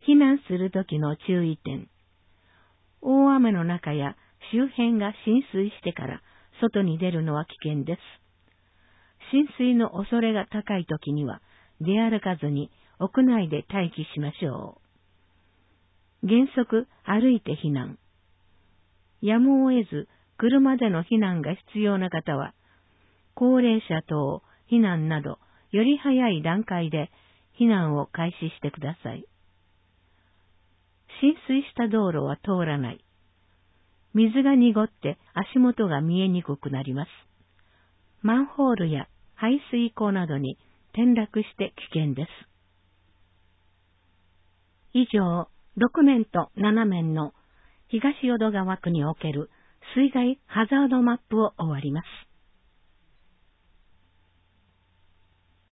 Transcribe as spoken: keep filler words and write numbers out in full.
避難するときの注意点。大雨の中や周辺が浸水してから外に出るのは危険です。浸水の恐れが高いときには出歩かずに屋内で待機しましょう。原則歩いて避難。やむを得ず車での避難が必要な方は、高齢者等避難などより早い段階で避難を開始してください。浸水した道路は通らない。水が濁って足元が見えにくくなります。マンホールや排水溝などに転落して危険です。以上、ろく面となな面の東淀川区における水害ハザードマップを終わります。